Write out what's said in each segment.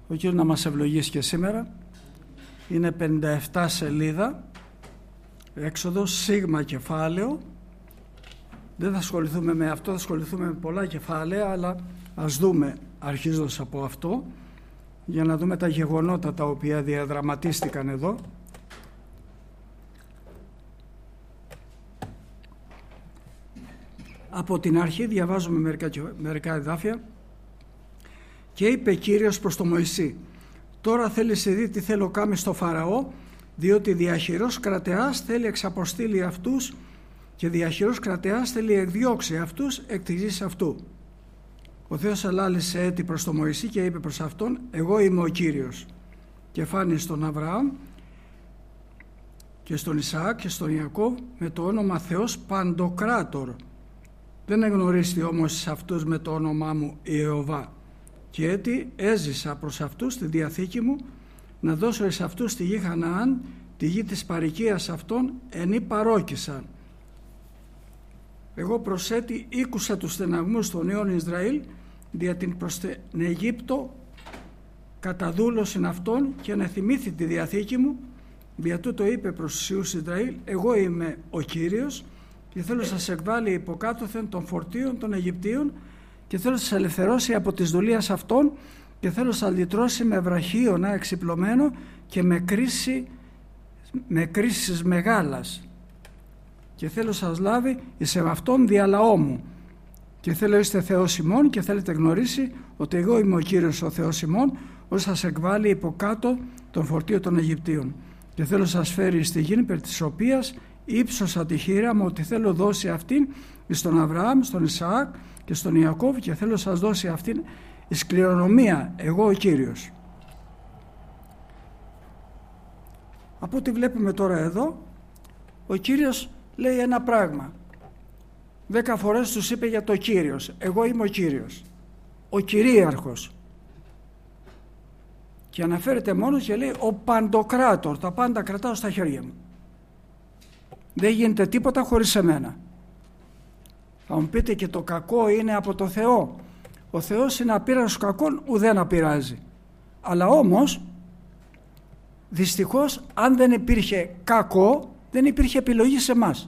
Ο Κύριος να μας ευλογήσει και σήμερα. Είναι 57 σελίδα, Έξοδος, σίγμα κεφάλαιο. Δεν θα ασχοληθούμε με αυτό, θα ασχοληθούμε με πολλά κεφάλαια, αλλά ας δούμε αρχίζοντας από αυτό, για να δούμε τα γεγονότα τα οποία διαδραματίστηκαν εδώ. Από την αρχή διαβάζουμε μερικά εδάφια. Και είπε Κύριος προς τον Μωυσή: τώρα θέλεις δει τι θέλω κάμει στο Φαραώ, διότι διαχειρός κρατεάς θέλει εξαποστείλει αυτούς και διαχειρός κρατεάς θέλει εκδιώξει αυτούς εκ της γης αυτού. Ο Θεός ελάλησε έτη προς τον Μωυσή και είπε προς αυτόν: εγώ είμαι ο Κύριος. Και φάνη στον Αβραάμ και στον Ισαάκ και στον Ιακώβ με το όνομα Θεός Παντοκράτορ. Δεν εγνωρίστη όμως σε αυτούς με το όνομά μου Ιεωβά. Και έτι έζησα προς αυτούς τη διαθήκη μου, να δώσω εις αυτούς τη γη Χαναάν, τη γη της παροικίας αυτών, ενή παρόκησαν. Εγώ προσέτη ήκουσα τους στεναγμούς των νέων Ισραήλ, δια την προς την Αιγύπτο καταδούλωσιν αυτών, και να θυμήθη τη διαθήκη μου, δια τούτο είπε προς τους Υιούς Ισραήλ: εγώ είμαι ο Κύριος, και θέλω σας εκβάλει υποκάτωθεν των φορτίων των Αιγυπτίων, και θέλω σας ελευθερώσει από τις δουλείας αυτών, και θέλω σας λυτρώσει με βραχίωνα εξυπλωμένο και με κρίσεις μεγάλας, και θέλω σας λάβει εις αυτόν δια λαό μου, και θέλω είστε Θεός ημών, και θέλετε γνωρίσει ότι εγώ είμαι ο Κύριος ο Θεός ημών, ως σας εκβάλει υποκάτω των φορτίων των Αιγυπτίων, και θέλω σας φέρει στη γη περί της οποίας ύψωσα τη χείρα μου, ότι θέλω δώσει αυτήν στον Αβραάμ, στον Ισαάκ και στον Ιακώβ, και θέλω σας δώσει αυτήν εις κληρονομία, εγώ ο Κύριος. Από ό,τι βλέπουμε τώρα εδώ, ο Κύριος λέει ένα πράγμα. 10 φορές τους είπε για το Κύριος: εγώ είμαι ο Κύριος, ο κυρίαρχος. Και αναφέρεται μόνος και λέει: ο Παντοκράτορ, τα πάντα κρατάω στα χέρια μου. Δεν γίνεται τίποτα χωρίς εμένα. Θα μου πείτε, και το κακό είναι από το Θεό. Ο Θεός είναι απείρανος κακών, ουδέν απειράζει. Αλλά όμως, δυστυχώς, αν δεν υπήρχε κακό, δεν υπήρχε επιλογή σε εμάς.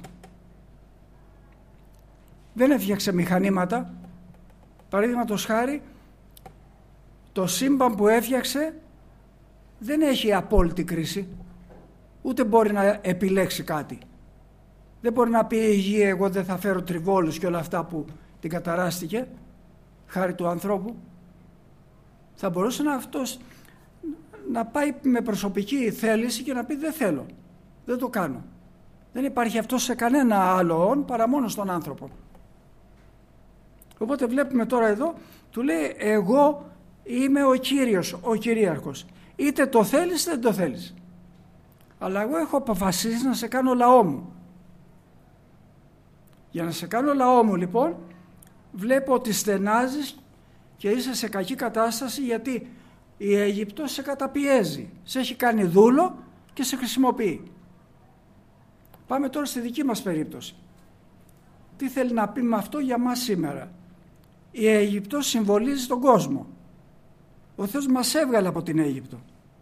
Δεν έφτιαξε μηχανήματα. Παραδείγματος χάρη, το σύμπαν που έφτιαξε δεν έχει απόλυτη κρίση. Ούτε μπορεί να επιλέξει κάτι. Δεν μπορεί να πει η γη: εγώ δεν θα φέρω τριβόλους και όλα αυτά που την καταράστηκε, χάρη του ανθρώπου. Θα μπορούσε αυτός να πάει με προσωπική θέληση και να πει: δεν θέλω, δεν το κάνω. Δεν υπάρχει αυτό σε κανένα άλλο όν παρά μόνο στον άνθρωπο. Οπότε βλέπουμε τώρα εδώ, του λέει: εγώ είμαι ο Κύριος, ο κυρίαρχος. Είτε το θέλεις είτε δεν το θέλεις. Αλλά εγώ έχω αποφασίσει να σε κάνω λαό μου. Για να σε κάνω λαό μου, λοιπόν, βλέπω ότι στενάζεις και είσαι σε κακή κατάσταση, γιατί η Αίγυπτος σε καταπιέζει, σε έχει κάνει δούλο και σε χρησιμοποιεί. Πάμε τώρα στη δική μας περίπτωση. Τι θέλει να πει με αυτό για μας σήμερα? Η Αίγυπτος συμβολίζει τον κόσμο. Ο Θεός μας έβγαλε από την Αίγυπτο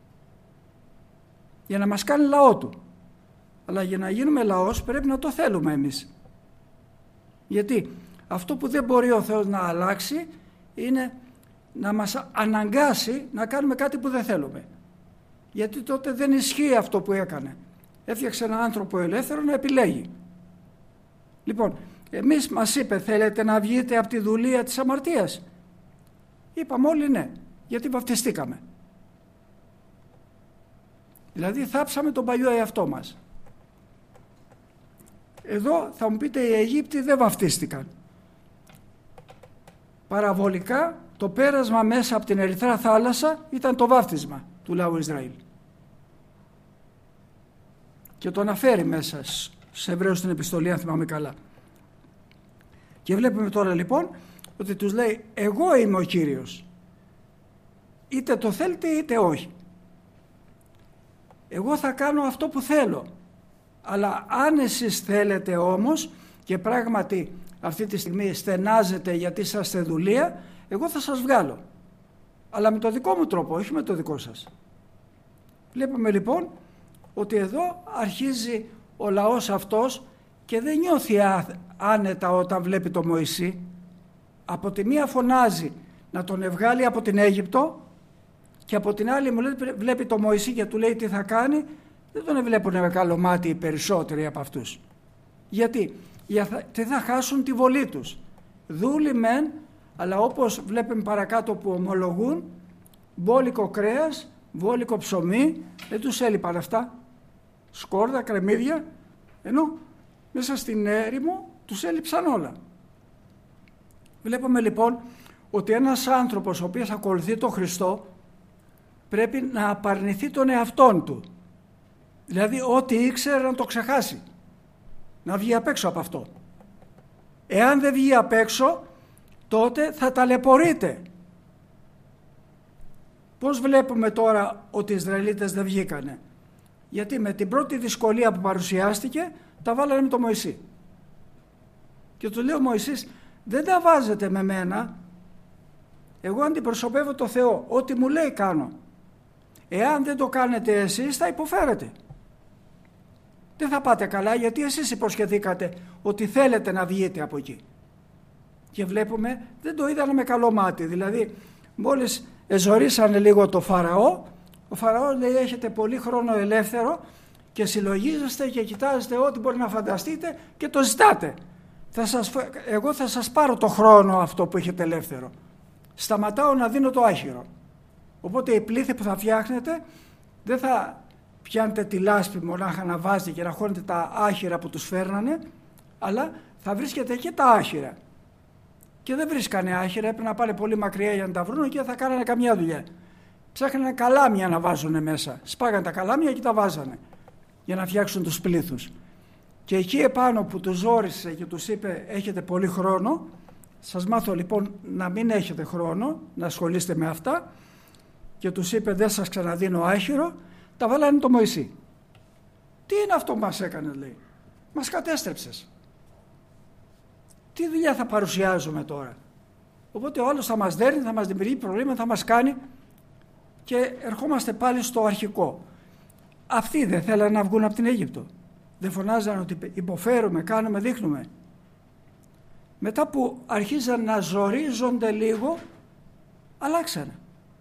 για να μας κάνει λαό του. Αλλά για να γίνουμε λαός πρέπει να το θέλουμε εμείς. Γιατί αυτό που δεν μπορεί ο Θεός να αλλάξει είναι να μας αναγκάσει να κάνουμε κάτι που δεν θέλουμε. Γιατί τότε δεν ισχύει αυτό που έκανε. Έφτιαξε έναν άνθρωπο ελεύθερο να επιλέγει. Λοιπόν, εμείς μας είπε: θέλετε να βγείτε από τη δουλεία της αμαρτίας? Είπαμε όλοι ναι, γιατί βαφτιστήκαμε. Δηλαδή θάψαμε τον παλιό εαυτό μας. Εδώ θα μου πείτε, οι Αιγύπτιοι δεν βαφτίστηκαν. Παραβολικά το πέρασμα μέσα από την Ερυθρά θάλασσα ήταν το βάφτισμα του λαού Ισραήλ. Και το αναφέρει μέσα σε Εβραίους στην επιστολή, αν θυμάμαι καλά. Και βλέπουμε τώρα λοιπόν ότι τους λέει: εγώ είμαι ο Κύριος. Είτε το θέλετε είτε όχι. Εγώ θα κάνω αυτό που θέλω. Αλλά αν εσείς θέλετε όμως και πράγματι αυτή τη στιγμή στενάζετε γιατί είσαστε δουλεία, εγώ θα σας βγάλω. αλλά με το δικό μου τρόπο, όχι με το δικό σας. Βλέπουμε λοιπόν ότι εδώ αρχίζει ο λαός αυτός και δεν νιώθει άνετα όταν βλέπει τον Μωυσή. Από τη μία φωνάζει να τον ευγάλει από την Αίγυπτο και από την άλλη βλέπει τον Μωυσή και του λέει τι θα κάνει. Δεν τον βλέπουν με καλό μάτι οι περισσότεροι από αυτούς. Γιατί θα χάσουν τη βολή τους. Δούλοι μεν, αλλά όπως βλέπουμε παρακάτω που ομολογούν, μπόλικο κρέας, βόλικο ψωμί, δεν τους έλειπαν αυτά. Σκόρδα, κρεμμύδια, ενώ μέσα στην έρημο τους έλειψαν όλα. Βλέπουμε λοιπόν ότι ένας άνθρωπος ο οποίος ακολουθεί τον Χριστό πρέπει να απαρνηθεί τον εαυτόν του. Δηλαδή ό,τι ήξερε να το ξεχάσει. Να βγει απ' έξω από αυτό. Εάν δεν βγει απ' έξω, τότε θα ταλαιπωρείται. Πώς βλέπουμε τώρα ότι οι Ισραηλίτες δεν βγήκανε? Γιατί με την πρώτη δυσκολία που παρουσιάστηκε τα βάλανε με τον Μωυσή. Και του λέει ο Μωυσής, δεν τα βάζετε με μένα, εγώ αντιπροσωπεύω το Θεό, ό,τι μου λέει κάνω. Εάν δεν το κάνετε εσείς θα υποφέρετε. Δεν θα πάτε καλά, γιατί εσείς υποσχεθήκατε ότι θέλετε να βγείτε από εκεί. Και βλέπουμε δεν το είδανε με καλό μάτι. Δηλαδή μόλις εζωρίσανε λίγο το Φαραώ, ο Φαραώ λέει έχετε πολύ χρόνο ελεύθερο και συλλογίζεστε και κοιτάζετε ό,τι μπορεί να φανταστείτε και το ζητάτε. Εγώ θα σας πάρω το χρόνο αυτό που έχετε ελεύθερο. Σταματάω να δίνω το άχυρο. Οπότε η πλήθη που θα φτιάχνετε δεν θα πιάνετε τη λάσπη μονάχα να βάζετε και να χώνετε τα άχυρα που τους φέρνανε, αλλά θα βρίσκετε και τα άχυρα. Και δεν βρίσκανε άχυρα, έπρεπε να πάνε πολύ μακριά για να τα βρουν και δεν θα κάνανε καμιά δουλειά. Ψάχνανε καλάμια να βάζουν μέσα. Σπάγανε τα καλάμια και τα βάζανε για να φτιάξουν τους πλήθους. Και εκεί επάνω που τους ζόρισε και τους είπε έχετε πολύ χρόνο, σας μάθω λοιπόν να μην έχετε χρόνο να ασχολείστε με αυτά, και τους είπε δεν σας ξαναδίνω άχυρο, τα βάλανε το Μωυσή. Τι είναι αυτό που μας έκανε, λέει? Μας κατέστρεψες. Τι δουλειά θα παρουσιάζουμε τώρα? Οπότε ο άλλος θα μας δέρνει, θα μας δημιουργεί προβλήματα, θα μας κάνει και ερχόμαστε πάλι στο αρχικό. Αυτοί δεν θέλανε να βγουν από την Αίγυπτο. Δεν φωνάζανε ότι υποφέρουμε, κάνουμε, δείχνουμε? Μετά που αρχίζαν να ζορίζονται λίγο, αλλάξανε.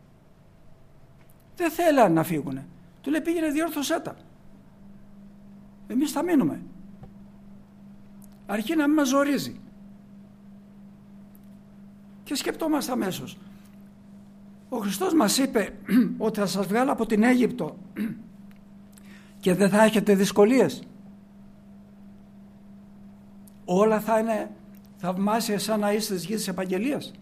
Δεν θέλανε να φύγουνε. Του λέει πήγαινε διόρθωσέ τα. Εμείς θα μείνουμε. Αρχεί να μην μας ζορίζει. Και σκεπτόμαστε αμέσως. Ο Χριστός μας είπε ότι θα σας βγάλω από την Αίγυπτο και δεν θα έχετε δυσκολίες. Όλα θα είναι θαυμάσια σαν να είστε της γης της επαγγελίας.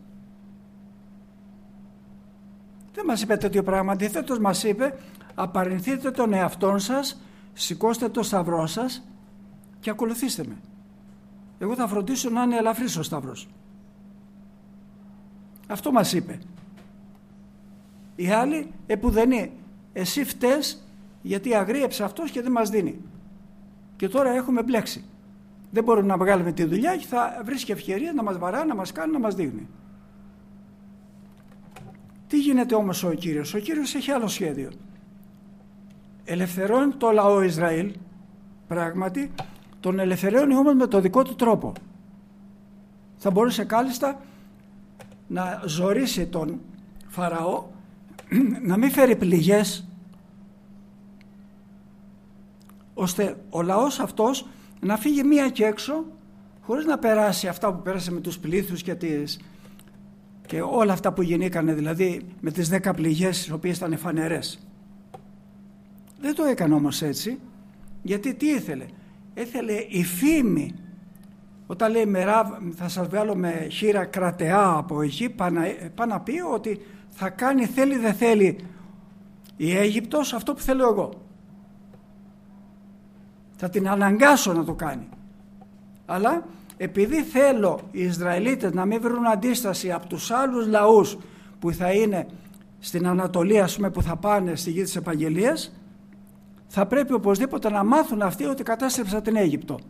Δεν μας είπε τέτοιο πράγμα. Αντιθέτως μας είπε απαρνηθείτε τον εαυτόν σας, σηκώστε το σταυρό σας και ακολουθήστε με. Εγώ θα φροντίσω να είναι ελαφρύς ο σταυρός. Αυτό μας είπε. Οι άλλοι επουδενή. Εσύ φταίς γιατί αγρίεψε αυτός και δεν μας δίνει. Και τώρα έχουμε μπλέξει. Δεν μπορούμε να βγάλουμε τη δουλειά και θα βρίσκει ευκαιρία να μας βαρά, να μας κάνει, να μας δείχνει. Τι γίνεται όμως ο Κύριος? Ο Κύριος έχει άλλο σχέδιο. Ελευθερώνει το λαό Ισραήλ, πράγματι, τον ελευθερώνει όμως με το δικό του τρόπο. Θα μπορούσε κάλλιστα να ζωρίσει τον Φαραώ, να μην φέρει πληγές, ώστε ο λαός αυτός να φύγει μία και έξω, χωρίς να περάσει αυτά που πέρασε με τους πλήθους και όλα αυτά που γεννήκανε, δηλαδή με τις 10 πληγές τις οποίες ήταν φανερές. Δεν το έκανε όμως έτσι, γιατί τι ήθελε? Ήθελε η φήμη. Όταν λέει θα σας βγάλω με χείρα κρατεά από εκεί, πάει να πει ότι θα κάνει θέλει δεν θέλει η Αίγυπτος αυτό που θέλω εγώ. Θα την αναγκάσω να το κάνει. Αλλά επειδή θέλω οι Ισραηλίτες να μην βρουν αντίσταση από τους άλλους λαούς που θα είναι στην Ανατολή, ας πούμε, που θα πάνε στη γη της επαγγελίας, θα πρέπει οπωσδήποτε να μάθουν αυτοί ότι κατάστρεψα την Αίγυπτο.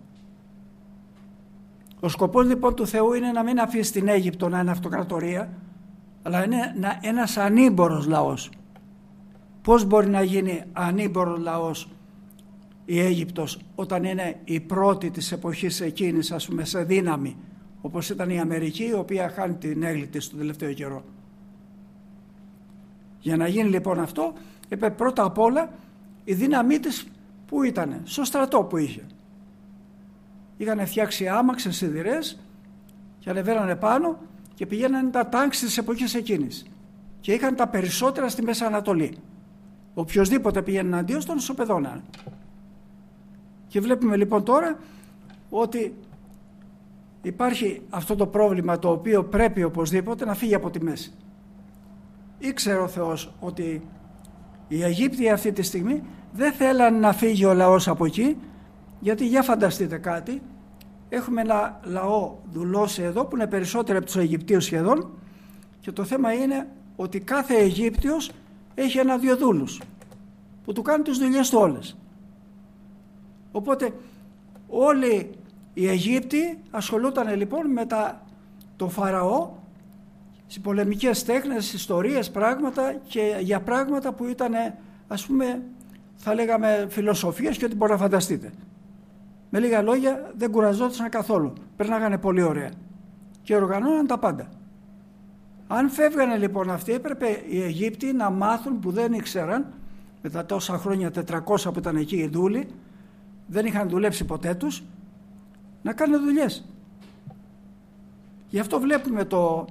Ο σκοπός λοιπόν του Θεού είναι να μην αφήσει την Αίγυπτο να είναι αυτοκρατορία, αλλά είναι ένας ανήμπορος λαός. Πώς μπορεί να γίνει ανήμπορος λαός η Αίγυπτος όταν είναι η πρώτη της εποχής εκείνης, ας πούμε, σε δύναμη, όπως ήταν η Αμερική, η οποία χάνει την έγκλη της τον τελευταίο καιρό. Για να γίνει λοιπόν αυτό, είπε πρώτα απ' όλα η δύναμή της που ήτανε, στο στρατό που είχε. Είχαν φτιάξει άμαξες σιδηρές και ανεβαίνανε πάνω και πηγαίνανε τα τάγκς της εποχής εκείνης. Και είχαν τα περισσότερα στη Μέση Ανατολή. Οποιοσδήποτε πήγαινε αντίον τον ισοπεδώνανε. Και βλέπουμε λοιπόν τώρα ότι υπάρχει αυτό το πρόβλημα το οποίο πρέπει οπωσδήποτε να φύγει από τη μέση. Ήξερε ο Θεός ότι οι Αιγύπτιοι αυτή τη στιγμή δεν θέλαν να φύγει ο λαός από εκεί, γιατί για φανταστείτε κάτι, έχουμε ένα λαό δουλώσει εδώ που είναι περισσότερο από τους Αιγυπτίους σχεδόν, και το θέμα είναι ότι κάθε Αιγύπτιος έχει ένα-δύο δούλους που του κάνουν τις δουλειές του όλες. Οπότε όλοι οι Αιγύπτιοι ασχολούνταν λοιπόν με τον Φαραώ στις πολεμικές τέχνες, ιστορίες, πράγματα, και για πράγματα που ήταν, ας πούμε, θα λέγαμε φιλοσοφίες και ό,τι μπορεί να φανταστείτε. Με λίγα λόγια, δεν κουραζόντουσαν καθόλου. Περνάγανε πολύ ωραία και οργανώναν τα πάντα. Αν φεύγανε λοιπόν αυτοί, έπρεπε οι Αιγύπτιοι να μάθουν, που δεν ήξεραν, με τα τόσα χρόνια 400 που ήταν εκεί οι δούλοι, δεν είχαν δουλέψει ποτέ τους, να κάνουν δουλειές. Γι' αυτό βλέπουμε το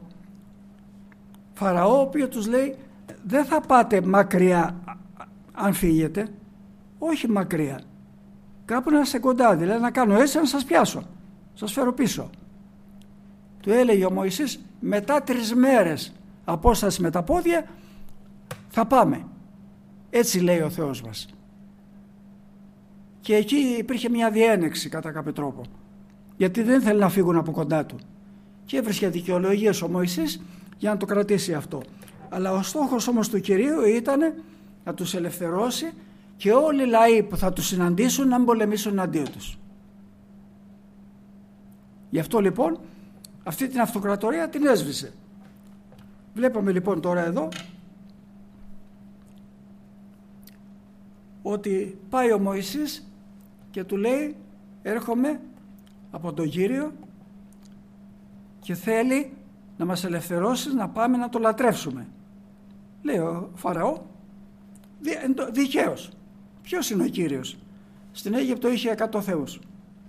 Φαραώ, ο οποίος τους λέει, δεν θα πάτε μακριά αν φύγετε, όχι μακριά, κάπου να είστε κοντά, δηλαδή να κάνω έτσι να σας πιάσω, σας φέρω πίσω. Του έλεγε ο Μωυσής, μετά 3 μέρες απόσταση με τα πόδια θα πάμε. Έτσι λέει ο Θεός μας. Και εκεί υπήρχε μια διένεξη κατά κάποιο τρόπο, γιατί δεν θέλει να φύγουν από κοντά του, και έβρισκε δικαιολογίες ο Μωυσής για να το κρατήσει αυτό. Αλλά ο στόχος όμως του Κυρίου ήταν να τους ελευθερώσει και όλοι οι λαοί που θα τους συναντήσουν να μην πολεμήσουν εναντίον τους. Γι' αυτό λοιπόν αυτή την αυτοκρατορία την έσβησε. Βλέπουμε λοιπόν τώρα εδώ ότι πάει ο Μωυσής και του λέει, έρχομαι από τον Κύριο και θέλει να μας ελευθερώσεις να πάμε να το λατρεύσουμε. Λέει ο Φαραώ, δικαίως. Ποιος είναι ο Κύριος? Στην Αίγυπτο είχε 100 θεούς.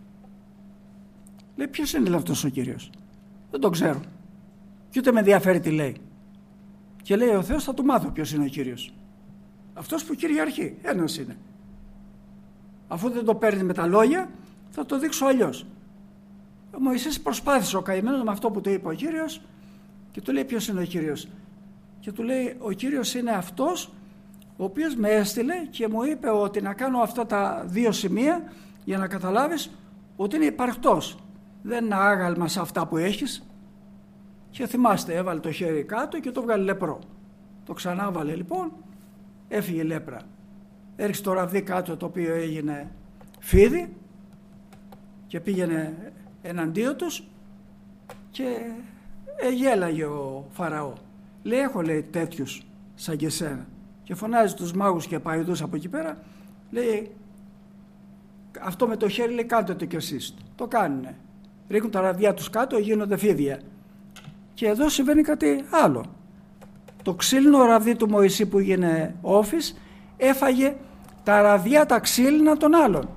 Λέει, ποιος είναι αυτός ο Κύριος? Δεν τον ξέρω. Και ούτε με ενδιαφέρει τι λέει. Και λέει ο Θεός, θα του μάθω ποιος είναι ο Κύριος. Αυτός που κυριαρχεί, ένας είναι. Αφού δεν το παίρνει με τα λόγια, θα το δείξω αλλιώς. Ο Μωυσής προσπάθησε ο καημένος με αυτό που του είπε ο Κύριος, και του λέει, ποιος είναι ο Κύριος? Και του λέει, ο Κύριος είναι αυτός ο οποίος με έστειλε και μου είπε ότι να κάνω αυτά τα 2 σημεία για να καταλάβεις ότι είναι υπαρκτός. Δεν είναι άγαλμα σε αυτά που έχεις. Και θυμάστε, έβαλε το χέρι κάτω και το βγάλε λεπρό. Το ξανάβαλε λοιπόν, έφυγε λέπρα. Έριξε το ραβδί κάτω, το οποίο έγινε φίδι, και πήγαινε εναντίον τους και γέλαγε ο Φαραώ. Λέει, έχω, λέει, τέτοιους σαν και σένα. Και φωνάζει τους μάγους και παϊδούς από εκεί πέρα, λέει, αυτό με το χέρι, λέει, κάντε το κι εσείς. Το κάνουνε. Ρίχνουν τα ραβδιά τους κάτω, γίνονται φίδια. Και εδώ συμβαίνει κάτι άλλο. Το ξύλινο ραβδί του Μωυσή που έγινε όφης έφαγε τα ραβδιά τα ξύλινα των άλλων.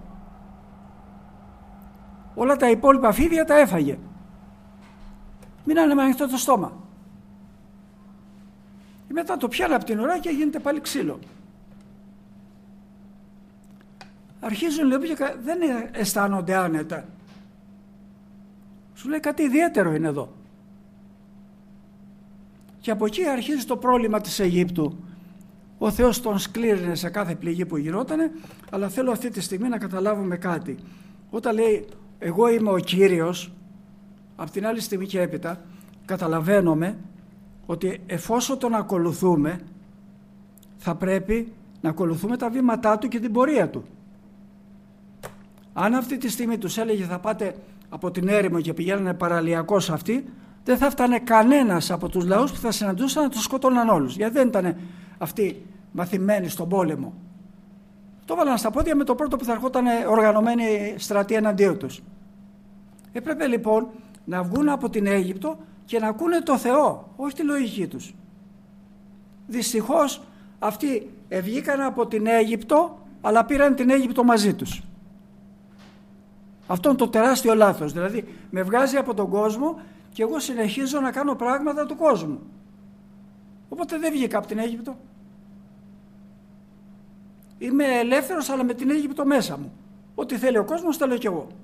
Όλα τα υπόλοιπα φίδια τα έφαγε. Μείνανε με ανοιχτό το στόμα. Και μετά το πιάνε από την ουρά και γίνεται πάλι ξύλο. Αρχίζουν λοιπόν και δεν αισθάνονται άνετα. Σου λέει, κάτι ιδιαίτερο είναι εδώ. Και από εκεί αρχίζει το πρόβλημα της Αιγύπτου. Ο Θεός τον σκλήρινε σε κάθε πληγή που γινότανε, αλλά θέλω αυτή τη στιγμή να καταλάβουμε κάτι. Όταν λέει, εγώ είμαι ο Κύριος, από την άλλη στιγμή και έπειτα καταλαβαίνουμε ότι εφόσον τον ακολουθούμε, θα πρέπει να ακολουθούμε τα βήματά του και την πορεία του. Αν αυτή τη στιγμή τους έλεγε θα πάτε από την έρημο και πηγαίνανε παραλιακώς αυτοί, δεν θα φτάνε κανένας από τους λαούς που θα συναντούσαν να τους σκοτώναν όλους, γιατί δεν ήταν αυτοί μαθημένοι στον πόλεμο. Το βάλαν στα πόδια με το πρώτο που θα ερχόταν οργανωμένη στρατή εναντίον τους. Έπρεπε λοιπόν να βγουν από την Αίγυπτο και να ακούνε το Θεό, όχι τη λογική τους. Δυστυχώς αυτοί βγήκαν από την Αίγυπτο, αλλά πήραν την Αίγυπτο μαζί τους. Αυτό είναι το τεράστιο λάθος. Δηλαδή με βγάζει από τον κόσμο και εγώ συνεχίζω να κάνω πράγματα του κόσμου. Οπότε δεν βγήκα από την Αίγυπτο. Είμαι ελεύθερος, αλλά με την Αίγυπτο μέσα μου. Ό,τι θέλει ο κόσμος θα λέω κι εγώ.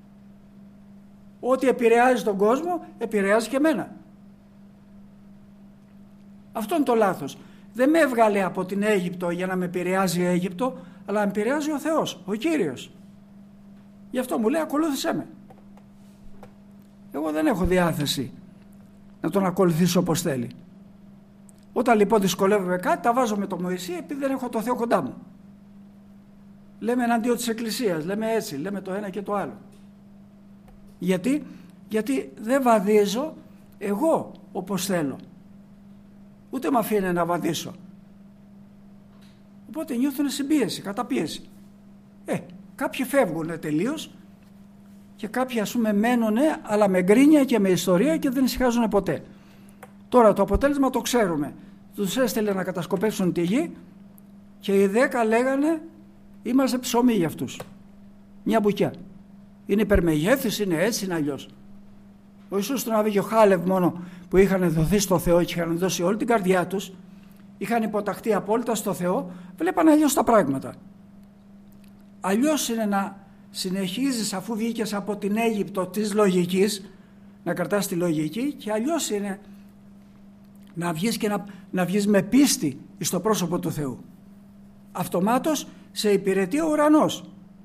Ό,τι επηρεάζει τον κόσμο επηρεάζει και εμένα. Αυτό είναι το λάθος. Δεν με έβγαλε από την Αίγυπτο για να με επηρεάζει η Αίγυπτο, αλλά με επηρεάζει ο Θεός, ο Κύριος. Γι' αυτό μου λέει ακολούθησέ με. Εγώ δεν έχω διάθεση να τον ακολουθήσω όπως θέλει. Όταν λοιπόν δυσκολεύομαι κάτι, τα βάζω με το Μωυσή επειδή δεν έχω το Θεό κοντά μου. Λέμε εναντίον της Εκκλησίας, λέμε έτσι, λέμε το ένα και το άλλο. Γιατί δεν βαδίζω εγώ όπως θέλω. Ούτε με αφήνει να βαδίσω. Οπότε νιώθουν συμπίεση, καταπίεση. Κάποιοι φεύγουν τελείως και κάποιοι ας πούμε μένουν, αλλά με γκρίνια και με ιστορία και δεν ησυχάζουν ποτέ. Τώρα το αποτέλεσμα το ξέρουμε. Τους έστειλε να κατασκοπεύσουν τη γη και οι 10 λέγανε είμαστε ψωμί για αυτούς. Μια μπουκιά. Είναι υπερμεγέθης, είναι έτσι, είναι αλλιώς. Ο Ιησούς τον Αβίγιο Χάλευ μόνο που είχαν δοθεί στο Θεό και είχαν δώσει όλη την καρδιά τους, είχαν υποταχθεί απόλυτα στο Θεό, βλέπανε αλλιώς τα πράγματα. Αλλιώς είναι να συνεχίζεις αφού βγήκες από την Αίγυπτο της λογικής, να κρατάς τη λογική, και αλλιώς είναι να βγεις και να βγεις με πίστη στο πρόσωπο του Θεού. Αυτομάτως σε υπηρετεί ο ουρανός.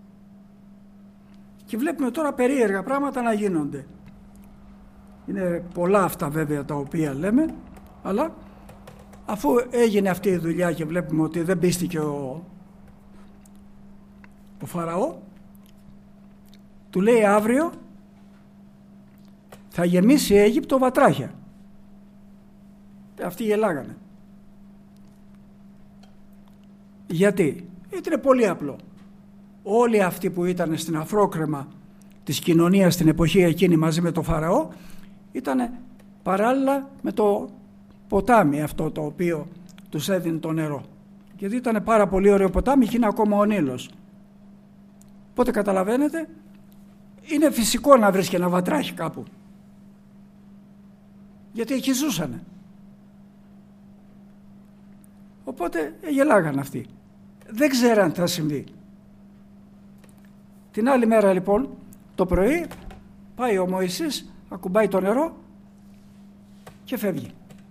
Και βλέπουμε τώρα περίεργα πράγματα να γίνονται. Είναι πολλά αυτά βέβαια τα οποία λέμε, αλλά αφού έγινε αυτή η δουλειά και βλέπουμε ότι δεν πίστηκε ο Φαραώ, του λέει αύριο θα γεμίσει η Αίγυπτο βατράχια. Αυτοί γελάγανε. Γιατί είναι πολύ απλό. Όλοι αυτοί που ήταν στην αφρόκρεμα της κοινωνίας στην εποχή εκείνη μαζί με το Φαραώ ήταν παράλληλα με το ποτάμι αυτό το οποίο τους έδινε το νερό. Γιατί ήταν πάρα πολύ ωραίο ποτάμι και είναι ακόμα ο Νείλος. Οπότε καταλαβαίνετε, είναι φυσικό να βρεις και ένα βατράχι κάπου. Γιατί εκεί ζούσανε. Οπότε γελάγαν αυτοί. Δεν ξέραν τι θα συμβεί. Την άλλη μέρα λοιπόν το πρωί πάει ο Μωυσής, ακουμπάει το νερό και φεύγει.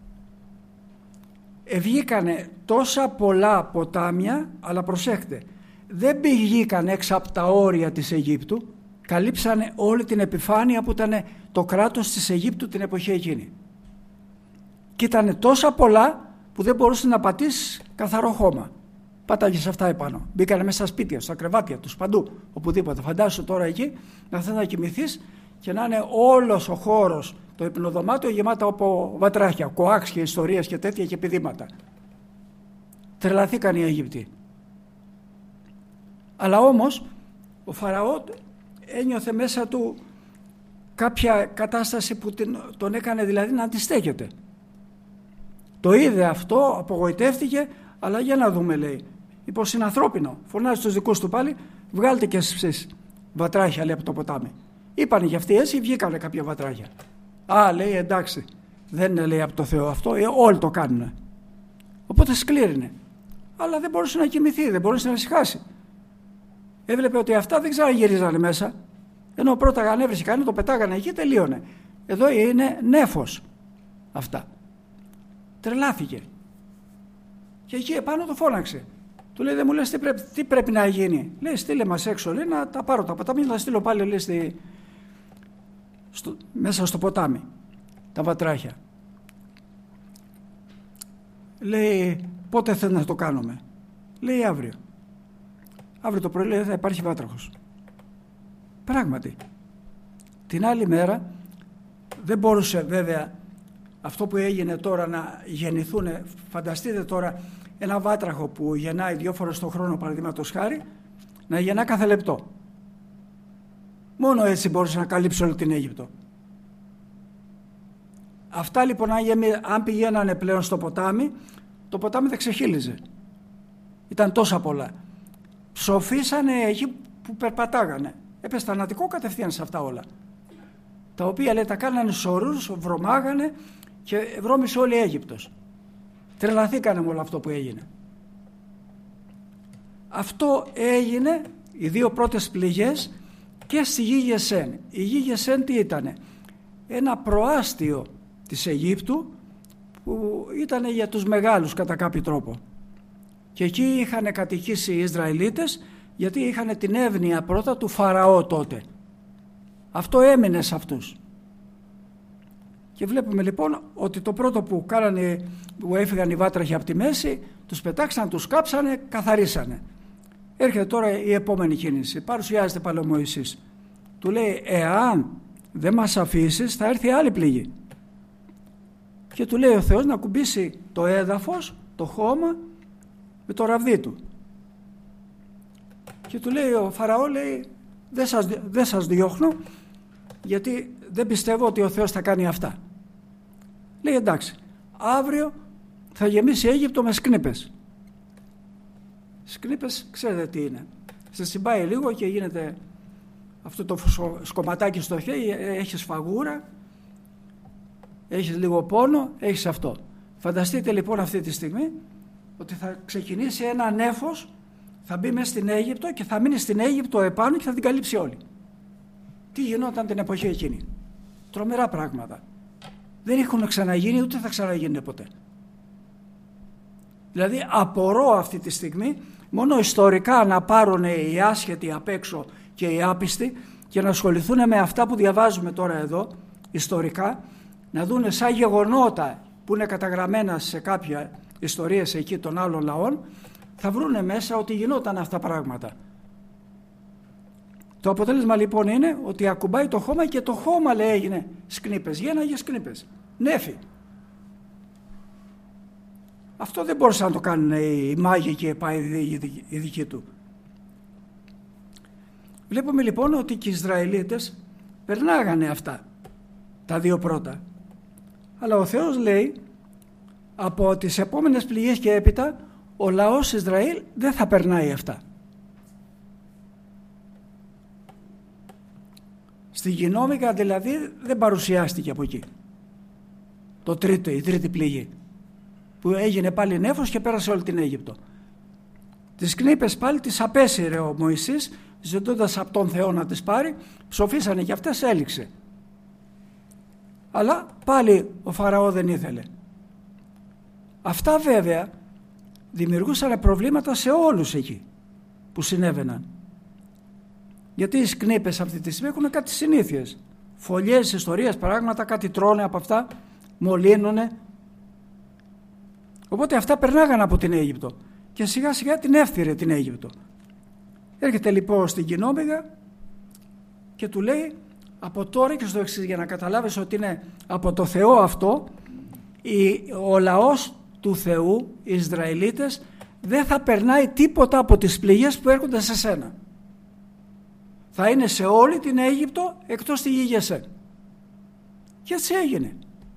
Βγήκανε τόσα πολλά ποτάμια, αλλά προσέχτε, δεν βγήκαν έξω από τα όρια της Αιγύπτου, καλύψανε όλη την επιφάνεια που ήταν το κράτος της Αιγύπτου την εποχή εκείνη. Και ήταν τόσα πολλά που δεν μπορούσε να πατήσει καθαρό χώμα. Πάταγες αυτά επάνω. Μπήκανε μέσα στα σπίτια, στα κρεβάτια τους, παντού, οπουδήποτε. Φαντάσου τώρα εκεί να θέλει να κοιμηθείς και να είναι όλος ο χώρος, το υπνοδωμάτιο γεμάτο από βατράχια, κοάξ και ιστορίες και τέτοια και πηδήματα. Τρελαθήκαν οι Αιγύπτιοι. Αλλά όμως ο Φαραώ ένιωθε μέσα του κάποια κατάσταση που τον έκανε δηλαδή να αντιστέκεται. Το είδε αυτό, απογοητεύτηκε, αλλά για να δούμε, λέει, υποσυνανθρώπινο. Φωνάζει στους δικούς του πάλι, βγάλτε και εσείς βατράχια, λέει, από το ποτάμι. Είπανε για αυτοί έτσι, βγήκανε κάποια βατράχια. Α, λέει, εντάξει, δεν είναι, λέει, από το Θεό αυτό, όλοι το κάνουν. Οπότε σκλήρινε. Αλλά δεν μπορούσε να κοιμηθεί, δεν μπορούσε να ησυχάσει. Έβλεπε ότι αυτά δεν ξαναγυρίζανε μέσα. Ενώ πρώτα ανέβρισε κανένα, το πετάγανε εκεί, τελείωνε. Εδώ είναι νέφος αυτά. Τρελάθηκε. Και εκεί επάνω το φώναξε. Του λέει, δεν μου λες τι πρέπει να γίνει. Λέει, στείλε μας έξω, λέει, να τα πάρω τα ποτάμια, να στείλω πάλι, λέει, μέσα στο ποτάμι τα βατράχια. Λέει, πότε θέλει να το κάνουμε. Λέει, αύριο. Αύριο το πρωί, λέει, θα υπάρχει βάτραχος. Πράγματι. Την άλλη μέρα Δεν μπορούσε βέβαια αυτό που έγινε τώρα να γεννηθούν. Φανταστείτε τώρα ένα βάτραχο που γεννάει 2 φορές το χρόνο, παραδείγματος χάρη, να γεννά κάθε λεπτό. Μόνο έτσι μπορούσε να καλύψει όλη την Αίγυπτο. Αυτά λοιπόν, αν πηγαίνανε πλέον στο ποτάμι, το ποτάμι δεν ξεχύλιζε. Ήταν τόσα πολλά. Ψοφήσανε εκεί που περπατάγανε. Έπεσε θανατικό κατευθείαν σε αυτά όλα. Τα οποία, λέει, τα κάνανε σωρούς, βρωμάγανε και βρώμησε όλη η Αίγυπτος. Τρελαθήκανε με όλο αυτό που έγινε. Αυτό έγινε, οι 2 πρώτες πληγές, και στη γη Γεσέν. Η γη Γεσέν τι ήτανε? Ένα προάστιο της Αιγύπτου που ήταν για τους μεγάλους κατά κάποιο τρόπο. Και εκεί είχαν κατοικήσει οι Ισραηλίτες, γιατί είχαν την εύνοια πρώτα του Φαραώ τότε. Αυτό έμεινε σε αυτούς. Και βλέπουμε λοιπόν ότι το πρώτο που κάνανε, που έφυγαν οι βάτραχοι από τη μέση, τους πετάξαν, τους κάψανε, καθαρίσανε. Έρχεται τώρα η επόμενη κίνηση. Παρουσιάζεται πάλι ο Μωυσής. Του λέει, εάν δεν μας αφήσεις θα έρθει άλλη πληγή. Και του λέει ο Θεός να κουμπίσει το έδαφος, το χώμα, με το ραβδί του. Και του λέει ο Φαραώ, λέει, δεν σας διώχνω, γιατί δεν πιστεύω ότι ο Θεός θα κάνει αυτά. Λέει, εντάξει, αύριο θα γεμίσει η Αίγυπτο με σκνήπες. Σκνήπες ξέρετε τι είναι. Σε συμπάει λίγο και γίνεται αυτό το σκοματάκι στο χέρι, έχεις φαγούρα, έχεις λίγο πόνο, έχεις αυτό. Φανταστείτε λοιπόν αυτή τη στιγμή ότι θα ξεκινήσει ένα νέφος, θα μπει μέσα στην Αίγυπτο και θα μείνει στην Αίγυπτο επάνω και θα την καλύψει όλη. Τι γινόταν την εποχή εκείνη? Τρομερά πράγματα. Δεν έχουν ξαναγίνει, ούτε θα ξαναγίνει ποτέ. Δηλαδή απορώ αυτή τη στιγμή, μόνο ιστορικά να πάρουν οι άσχετοι απ' έξω και οι άπιστοι και να ασχοληθούν με αυτά που διαβάζουμε τώρα εδώ, ιστορικά, να δουν σαν γεγονότα που είναι καταγραμμένα σε κάποια ιστορίες εκεί των άλλων λαών, θα βρούνε μέσα ότι γινόταν αυτά πράγματα. Το αποτέλεσμα λοιπόν είναι ότι ακουμπάει το χώμα και το χώμα, λέει, έγινε σκνήπες, γέναγε σκνήπες, νέφη. Αυτό δεν μπορούσαν να το κάνουν οι μάγοι και οι δικοί του. Βλέπουμε λοιπόν ότι και οι Ισραηλίτες περνάγανε αυτά, τα 2 πρώτα. Αλλά ο Θεός λέει, από τις επόμενες πληγές και έπειτα, ο λαός Ισραήλ δεν θα περνάει αυτά. Στη Γινόμηκα δηλαδή δεν παρουσιάστηκε από εκεί. Η τρίτη πληγή, που έγινε πάλι νέφος και πέρασε όλη την Αίγυπτο. Τις κλίπες πάλι τις απέσυρε ο Μωυσής, ζητώντας από τον Θεό να τις πάρει, ψοφήσανε και αυτές, έληξε. Αλλά πάλι ο Φαραώ δεν ήθελε. Αυτά βέβαια δημιουργούσαν προβλήματα σε όλους εκεί που συνέβαιναν. Γιατί οι σκνήπες αυτή τη στιγμή έχουν κάτι συνήθειες. Φωλιές, ιστορίες, πράγματα, κάτι τρώνε από αυτά, μολύνουνε. Οπότε αυτά περνάγαν από την Αίγυπτο και σιγά σιγά την έφθυρε την Αίγυπτο. Έρχεται λοιπόν στην Κοινόμηγα και του λέει, από τώρα και στο εξής, για να καταλάβεις ότι είναι από το Θεό αυτό, ο λαός του Θεού, οι Ισραηλίτες, δεν θα περνάει τίποτα από τις πληγές που έρχονται σε σένα. Θα είναι σε όλη την Αίγυπτο εκτός τη γη Γεσέν. Και έτσι έγινε.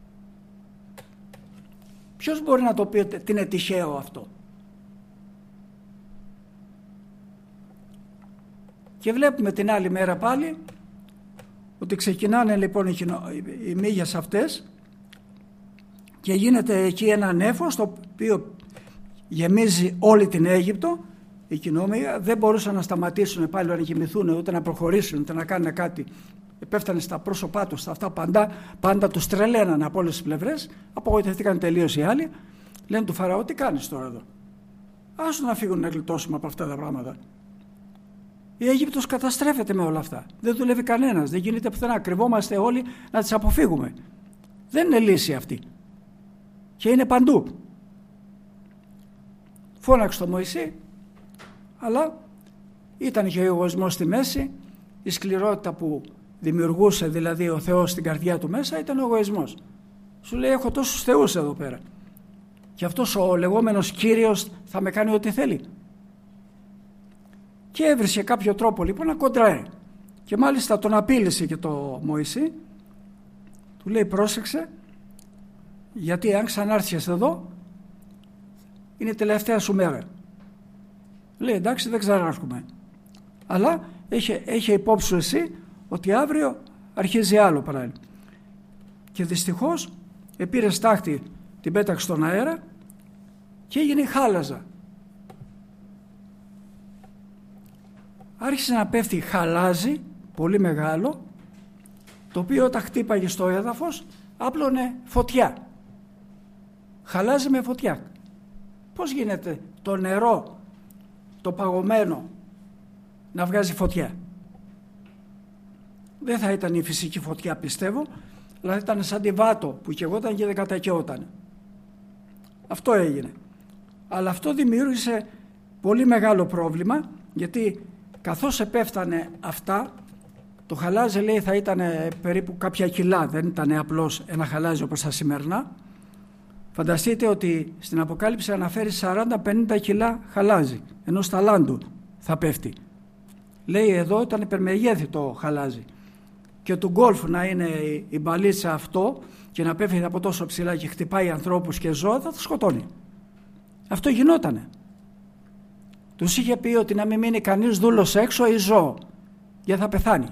Ποιος μπορεί να το πει ότι είναι τυχαίο αυτό? Και βλέπουμε την άλλη μέρα πάλι ότι ξεκινάνε λοιπόν οι μύγες αυτές και γίνεται εκεί ένα νέφος το οποίο γεμίζει όλη την Αίγυπτο. Οι κοινόμοι δεν μπορούσαν να σταματήσουν πάλι να κοιμηθούν, ούτε να προχωρήσουν, ούτε να κάνουν κάτι. Πέφτανε στα πρόσωπά τους, στα αυτά πάντα τους τρελαίνανε από όλες τις πλευρές. Απογοητευτήκαν τελείως οι άλλοι. Λένε του Φαραώ, τι κάνεις τώρα εδώ? Άσου να φύγουν να γλιτώσουμε από αυτά τα πράγματα. Η Αίγυπτος καταστρέφεται με όλα αυτά. Δεν δουλεύει κανένας, δεν γίνεται πουθενά. Κρυβόμαστε όλοι να τις αποφύγουμε. Δεν είναι λύση αυτή. Και είναι παντού. Φώναξε το Μωυσή, αλλά ήταν και ο εγωισμός στη μέση, η σκληρότητα που δημιουργούσε δηλαδή ο Θεός στην καρδιά του μέσα ήταν ο εγωισμός. Σου λέει έχω τόσους θεούς εδώ πέρα και αυτός ο λεγόμενος Κύριος θα με κάνει ό,τι θέλει. Και έβρισε κάποιο τρόπο λοιπόν να κοντράρει και μάλιστα τον απείλησε και το Μωυσή. Του λέει πρόσεξε, γιατί αν ξανάρθεις εδώ είναι η τελευταία σου μέρα. Λέει εντάξει δεν ξανάρχομαι, αλλά έχει υπόψη σου εσύ ότι αύριο αρχίζει άλλο παράλληλο. Και δυστυχώς επήρε στάχτη, την πέταξε στον αέρα και έγινε χάλαζα. Άρχισε να πέφτει χαλάζι πολύ μεγάλο, το οποίο όταν χτύπαγε στο έδαφος άπλωνε φωτιά. Χαλάζι με φωτιά. Πώς γίνεται το νερό, το παγωμένο, να βγάζει φωτιά? Δεν θα ήταν η φυσική φωτιά πιστεύω, αλλά ήταν σαν τη βάτο που καιγόταν και δεν κατακαιόταν. Αυτό έγινε. Αλλά αυτό δημιούργησε πολύ μεγάλο πρόβλημα, γιατί καθώς επέφτανε αυτά, το χαλάζι λέει θα ήταν περίπου κάποια κιλά, δεν ήταν απλώς ένα χαλάζι όπως τα σημερινά. Φανταστείτε ότι στην Αποκάλυψη αναφέρει 40-50 κιλά χαλάζι, ενός ταλάντου θα πέφτει. Λέει εδώ ήταν υπερμεγέθη το χαλάζι. Και του γκολφ να είναι η μπαλίτσα αυτό και να πέφτει από τόσο ψηλά και χτυπάει ανθρώπους και ζώα, θα το σκοτώνει. Αυτό γινότανε. Τους είχε πει ότι να μην μείνει κανείς δούλος έξω ή ζώο, γιατί θα πεθάνει.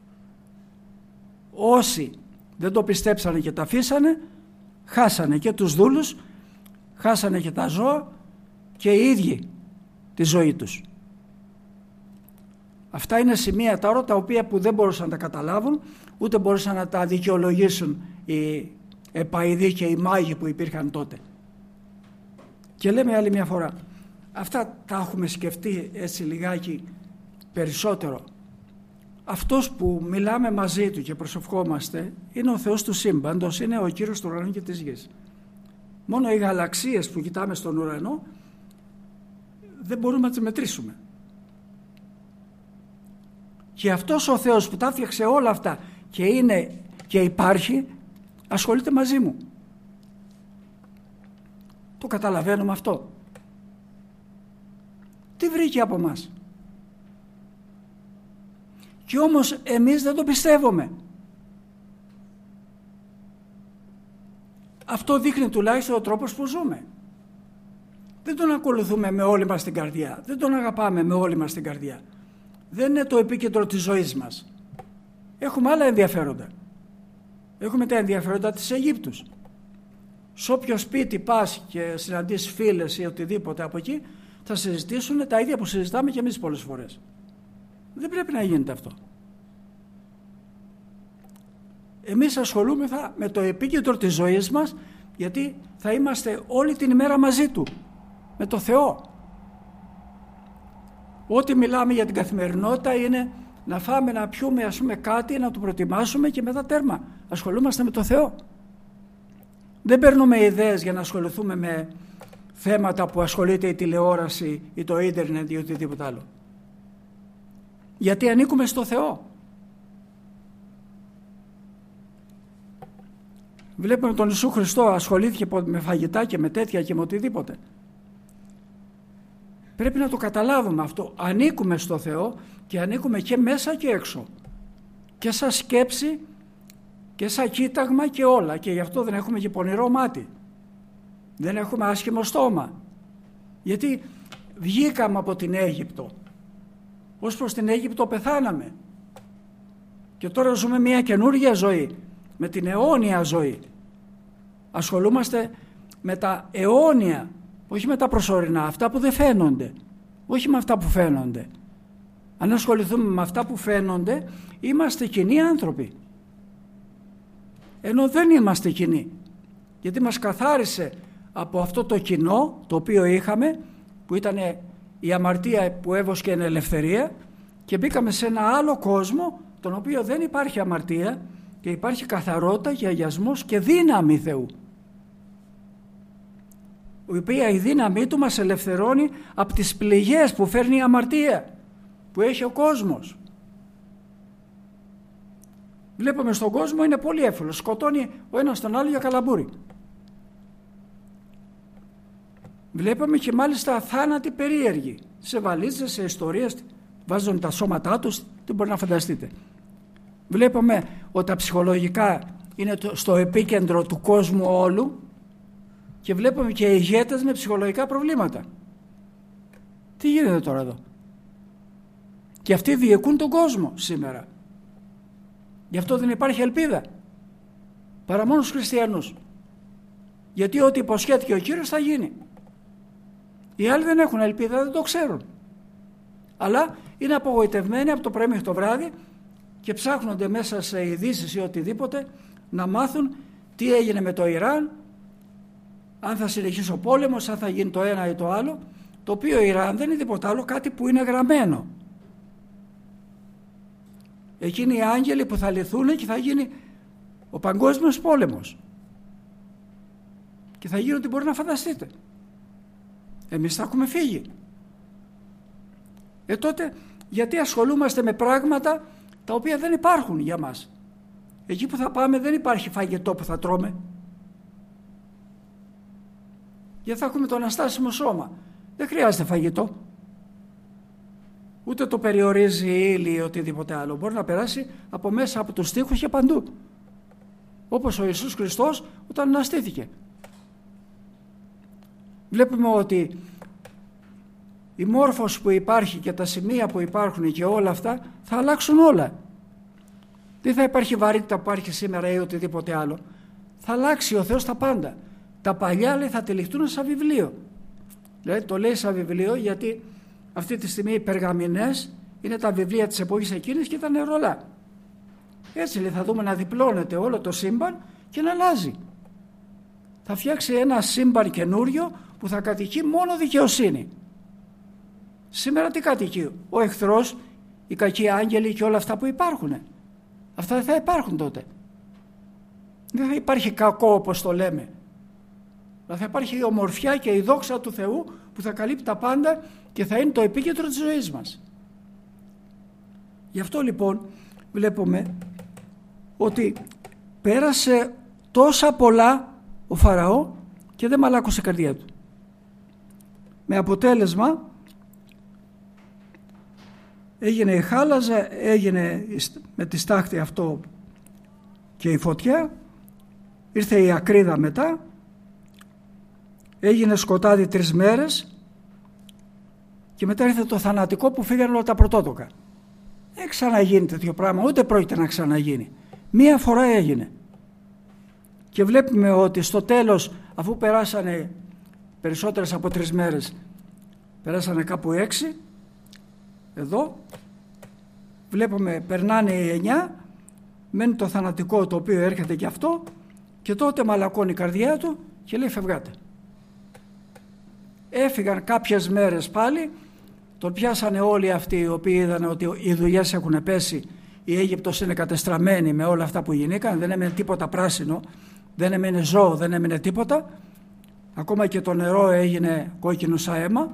Όσοι δεν το πιστέψανε και τα αφήσανε, χάσανε και τους δούλους, χάσανε και τα ζώα και οι ίδιοι τη ζωή τους. Αυτά είναι σημεία τώρα τα οποία που δεν μπορούσαν να τα καταλάβουν, ούτε μπορούσαν να τα δικαιολογήσουν οι επαηδοί και οι μάγοι που υπήρχαν τότε. Και λέμε άλλη μια φορά, αυτά τα έχουμε σκεφτεί έτσι λιγάκι περισσότερο. Αυτός που μιλάμε μαζί του και προσευχόμαστε είναι ο Θεός του σύμπαντος, είναι ο Κύριος του ουρανού και της γης. Μόνο οι γαλαξίες που κοιτάμε στον ουρανό δεν μπορούμε να τις μετρήσουμε. Και αυτός ο Θεός που τα έφτιαξε όλα αυτά και είναι και υπάρχει, ασχολείται μαζί μου. Το καταλαβαίνουμε αυτό? Τι βρήκε από μας? Και όμως εμείς δεν το πιστεύουμε. Αυτό δείχνει τουλάχιστον ο τρόπος που ζούμε. Δεν τον ακολουθούμε με όλη μας την καρδιά. Δεν τον αγαπάμε με όλη μας την καρδιά. Δεν είναι το επίκεντρο της ζωής μας. Έχουμε άλλα ενδιαφέροντα. Έχουμε τα ενδιαφέροντα της Αιγύπτους. Σε όποιο σπίτι πας και συναντήσεις φίλες ή οτιδήποτε από εκεί, θα συζητήσουν τα ίδια που συζητάμε και εμείς πολλές φορές. Δεν πρέπει να γίνεται αυτό. Εμείς ασχολούμεθα με το επίκεντρο της ζωής μας, γιατί θα είμαστε όλη την ημέρα μαζί Του, με το Θεό. Ό,τι μιλάμε για την καθημερινότητα είναι να φάμε, να πιούμε ας πούμε κάτι, να το προετοιμάσουμε και μετά τέρμα. Ασχολούμαστε με το Θεό. Δεν παίρνουμε ιδέες για να ασχοληθούμε με θέματα που ασχολείται η τηλεόραση ή το ίντερνετ ή οτιδήποτε άλλο. Γιατί ανήκουμε στο Θεό. Βλέπουμε τον Ιησού Χριστό ασχολήθηκε με φαγητά και με τέτοια και με οτιδήποτε. Πρέπει να το καταλάβουμε αυτό. Ανήκουμε στο Θεό και ανήκουμε και μέσα και έξω. Και σαν σκέψη και σαν κοίταγμα και όλα. Και γι' αυτό δεν έχουμε και πονηρό μάτι. Δεν έχουμε άσχημο στόμα. Γιατί βγήκαμε από την Αίγυπτο. Ως προς την Αίγυπτο πεθάναμε. Και τώρα ζούμε μια καινούργια ζωή. Με την αιώνια ζωή. Ασχολούμαστε με τα αιώνια, όχι με τα προσωρινά, αυτά που δεν φαίνονται, όχι με αυτά που φαίνονται. Αν ασχοληθούμε με αυτά που φαίνονται, είμαστε κοινοί άνθρωποι. Ενώ δεν είμαστε κοινοί, γιατί μας καθάρισε από αυτό το κοινό το οποίο είχαμε, που ήταν η αμαρτία που έβοσκε εν ελευθερία, και μπήκαμε σε ένα άλλο κόσμο, τον οποίο δεν υπάρχει αμαρτία και υπάρχει καθαρότητα και αγιασμός και δύναμη Θεού, η οποία η δύναμή Του μας ελευθερώνει από τις πληγές που φέρνει η αμαρτία, που έχει ο κόσμος. Βλέπουμε στον κόσμο είναι πολύ εύκολο. Σκοτώνει ο ένας τον άλλο για καλαμπούρι. Βλέπουμε και μάλιστα θάνατοι περίεργοι. Σε βαλίτσες, σε ιστορίες, βάζουν τα σώματά τους, δεν μπορεί να φανταστείτε. Βλέπουμε ότι τα ψυχολογικά είναι στο επίκεντρο του κόσμου όλου και βλέπουμε και ηγέτες με ψυχολογικά προβλήματα. Τι γίνεται τώρα εδώ? Και αυτοί διεκούν τον κόσμο σήμερα. Γι' αυτό δεν υπάρχει ελπίδα παρά μόνο στους χριστιανούς. Γιατί ό,τι υποσχέθηκε ο Κύριος θα γίνει. Οι άλλοι δεν έχουν ελπίδα, δεν το ξέρουν. Αλλά είναι απογοητευμένοι από το πρωί μέχρι το βράδυ και ψάχνονται μέσα σε ειδήσεις ή οτιδήποτε να μάθουν τι έγινε με το Ιράν, αν θα συνεχίσει ο πόλεμος, αν θα γίνει το ένα ή το άλλο, το οποίο Ιράν δεν είναι τίποτα άλλο, κάτι που είναι γραμμένο. Εκείνοι οι άγγελοι που θα λυθούν και θα γίνει ο παγκόσμιος πόλεμος. Και θα γίνει ό,τι μπορεί να φανταστείτε. Εμείς θα έχουμε φύγει. Τότε γιατί ασχολούμαστε με πράγματα τα οποία δεν υπάρχουν για μας? Εκεί που θα πάμε δεν υπάρχει φαγητό που θα τρώμε. Γιατί θα έχουμε το αναστάσιμο σώμα. Δεν χρειάζεται φαγητό. Ούτε το περιορίζει η ύλη ή οτιδήποτε άλλο. Μπορεί να περάσει από μέσα από τους τοίχους και παντού. Όπως ο Ιησούς Χριστός όταν αναστήθηκε. Βλέπουμε ότι η μόρφωση που υπάρχει και τα σημεία που υπάρχουν και όλα αυτά θα αλλάξουν όλα. Δεν θα υπάρχει βαρύτητα που υπάρχει σήμερα ή οτιδήποτε άλλο. Θα αλλάξει ο Θεός τα πάντα. Τα παλιά λέει θα τυλιχτούν σαν βιβλίο. Δηλαδή το λέει σαν βιβλίο γιατί αυτή τη στιγμή οι περγαμηνές είναι τα βιβλία της εποχής εκείνης και ήταν ρολά. Έτσι λέει θα δούμε να διπλώνεται όλο το σύμπαν και να αλλάζει. Θα φτιάξει ένα σύμπαν καινούριο που θα κατοικεί μόνο δικαιοσύνη. Σήμερα τι κατοικεί? Ο εχθρός, οι κακοί άγγελοι και όλα αυτά που υπάρχουν. Αυτά δεν θα υπάρχουν τότε. Δεν θα υπάρχει κακό όπως το λέμε. Θα υπάρχει η ομορφιά και η δόξα του Θεού που θα καλύπτει τα πάντα και θα είναι το επίκεντρο της ζωής μας. Γι' αυτό λοιπόν βλέπουμε ότι πέρασε τόσα πολλά ο Φαραώ και δεν μαλάκωσε η καρδιά του. Με αποτέλεσμα έγινε η χάλαζα, έγινε με τη στάχτη αυτό και η φωτιά, ήρθε η ακρίδα μετά, έγινε σκοτάδι 3 μέρες και μετά ήρθε το θανατικό που φύγανε όλα τα πρωτότοκα. Δεν ξαναγίνει τέτοιο πράγμα, ούτε πρόκειται να ξαναγίνει. Μία φορά έγινε. Και βλέπουμε ότι στο τέλος, αφού περάσανε περισσότερες από 3 μέρες, περάσανε κάπου 6, εδώ βλέπουμε περνάνε οι 9, μένει το θανατικό το οποίο έρχεται και αυτό και τότε μαλακώνει η καρδιά του και λέει φευγάτε. Έφυγαν κάποιες μέρες πάλι, τον πιάσανε όλοι αυτοί οι οποίοι είδαν ότι οι δουλειές έχουν πέσει, η Αίγυπτος είναι κατεστραμμένη με όλα αυτά που γινήκαν, δεν έμενε τίποτα πράσινο, δεν έμενε ζώο, δεν έμενε τίποτα, ακόμα και το νερό έγινε κόκκινο σαν αίμα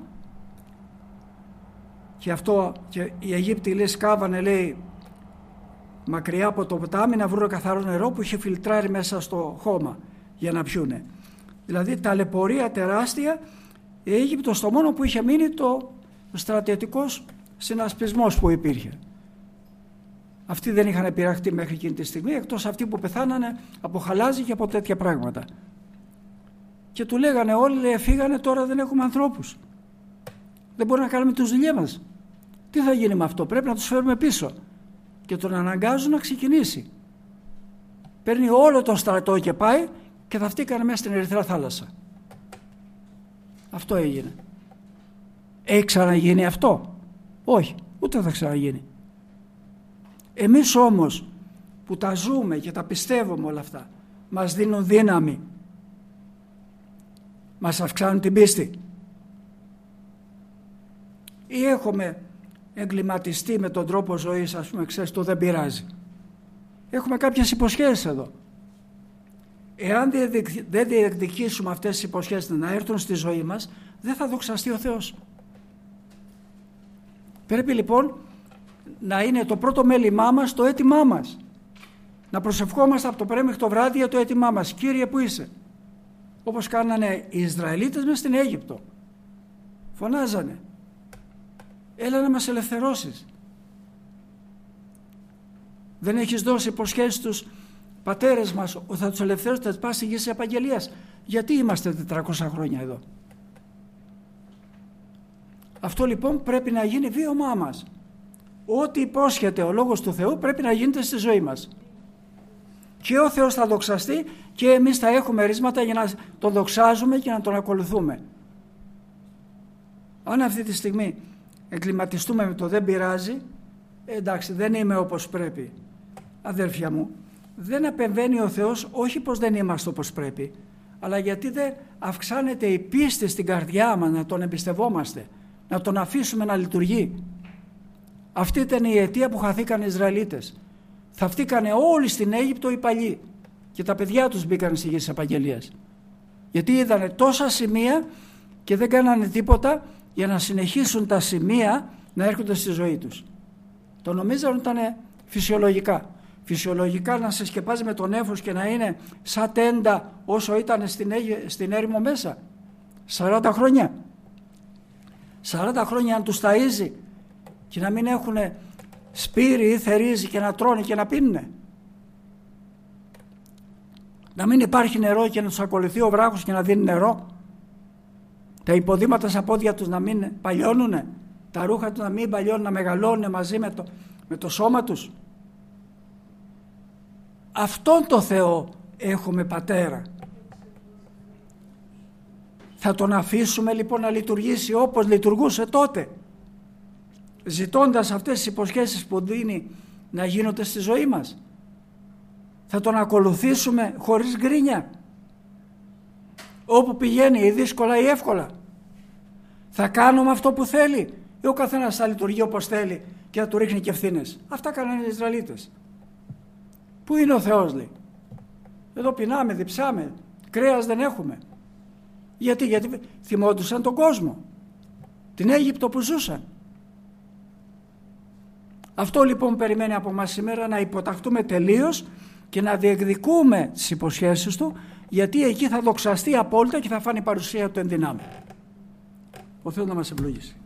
και αυτό και οι Αιγύπτιοι λέει σκάβανε λέει μακριά από το ποτάμι να βρουν καθαρό νερό που είχε φιλτράρει μέσα στο χώμα για να πιούνε. Δηλαδή ταλαιπωρία τεράστια. Η Αίγυπτος το μόνο που είχε μείνει το στρατιωτικός συνασπισμός που υπήρχε. Αυτοί δεν είχαν πειραχτεί μέχρι εκείνη τη στιγμή, εκτός αυτοί που πεθάνανε από χαλάζι και από τέτοια πράγματα. Και του λέγανε όλοι, λέει, φύγανε, τώρα δεν έχουμε ανθρώπους. Δεν μπορούμε να κάνουμε τις δουλειές μας. Τι θα γίνει με αυτό? Πρέπει να τους φέρουμε πίσω. Και τον αναγκάζουν να ξεκινήσει. Παίρνει όλο το στρατό και πάει και θα φτύκανε μέσα στην Ερυθρά θάλασσα. Αυτό έγινε. Έχει ξαναγίνει αυτό? Όχι, ούτε θα ξαναγίνει. Εμείς όμως που τα ζούμε και τα πιστεύουμε όλα αυτά, μας δίνουν δύναμη, μας αυξάνουν την πίστη, ή έχουμε εγκληματιστεί με τον τρόπο ζωής, ας πούμε, ξέρεις, το δεν πειράζει. Έχουμε κάποιες υποσχέσεις εδώ. Εάν δεν διεκδικήσουμε αυτές τις υποσχέσεις να έρθουν στη ζωή μας, δεν θα δοξαστεί ο Θεός. Πρέπει λοιπόν να είναι το πρώτο μέλημά μας το αίτημά μας. Να προσευχόμαστε από το πρωί μέχρι το βράδυ για το αίτημά μας. Κύριε, που είσαι? Όπως κάνανε οι Ισραηλίτες μες στην Αίγυπτο. Φωνάζανε. Έλα να μας ελευθερώσεις. Δεν έχεις δώσει υποσχέσεις στους πατέρες μας ότι θα τους ελευθερώσεις, θα τους πας στη γη της επαγγελίας? Γιατί είμαστε 400 χρόνια εδώ? Αυτό λοιπόν πρέπει να γίνει βίωμά μας. Ό,τι υπόσχεται ο Λόγος του Θεού πρέπει να γίνεται στη ζωή μας. Και ο Θεός θα δοξαστεί και εμείς θα έχουμε ρίσματα για να τον δοξάζουμε και να τον ακολουθούμε. Αν αυτή τη στιγμή εγκληματιστούμε με το δεν πειράζει, εντάξει, δεν είμαι όπως πρέπει. Αδέρφια μου, δεν απεμβαίνει ο Θεός όχι πως δεν είμαστε όπως πρέπει, αλλά γιατί δεν αυξάνεται η πίστη στην καρδιά μας να τον εμπιστευόμαστε, να τον αφήσουμε να λειτουργεί. Αυτή ήταν η αιτία που χαθήκαν οι Ισραηλίτες. Θαυτήκανε όλοι στην Αίγυπτο οι παλιοί και τα παιδιά τους μπήκαν στη γη της επαγγελίας. Γιατί είδανε τόσα σημεία και δεν κάνανε τίποτα για να συνεχίσουν τα σημεία να έρχονται στη ζωή τους. Το νομίζαν ότι ήταν φυσιολογικά. Φυσιολογικά να σε σκεπάζει με τον νέφος και να είναι σαν τέντα όσο ήταν στην έρημο μέσα. 40 χρόνια. 40 χρόνια να τους ταΐζει και να μην έχουν σπήρι ή θερίζει και να τρώνε και να πίνουνε. Να μην υπάρχει νερό και να τους ακολουθεί ο βράχος και να δίνει νερό. Τα υποδήματα στα πόδια τους να μην παλιώνουνε. Τα ρούχα τους να μην παλιώνουν, να μεγαλώνουν μαζί με το σώμα τους. Αυτόν το Θεό έχουμε πατέρα. Θα τον αφήσουμε λοιπόν να λειτουργήσει όπως λειτουργούσε τότε, ζητώντας αυτές τις υποσχέσεις που δίνει να γίνονται στη ζωή μας? Θα τον ακολουθήσουμε χωρίς γκρίνια όπου πηγαίνει, ή δύσκολα ή εύκολα? Θα κάνουμε αυτό που θέλει ή ο καθένας θα λειτουργεί όπως θέλει και θα του ρίχνει και ευθύνες? Αυτά κάνανε οι Ισραηλίτες. Πού είναι ο Θεός, λέει? Εδώ πεινάμε, διψάμε, κρέας δεν έχουμε. Γιατί θυμόντουσαν τον κόσμο, την Αίγυπτο που ζούσαν. Αυτό λοιπόν περιμένει από μας σήμερα, να υποταχτούμε τελείως και να διεκδικούμε τις υποσχέσεις του, γιατί εκεί θα δοξαστεί απόλυτα και θα φάνει η παρουσία του εν δυνάμει. Ο Θεός να μας ευλογήσει.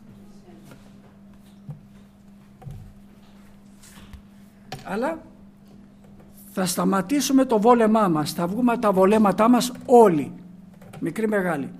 Αλλά θα σταματήσουμε το βόλεμά μας, θα βγούμε τα βολέματά μας όλοι, μικροί μεγάλοι.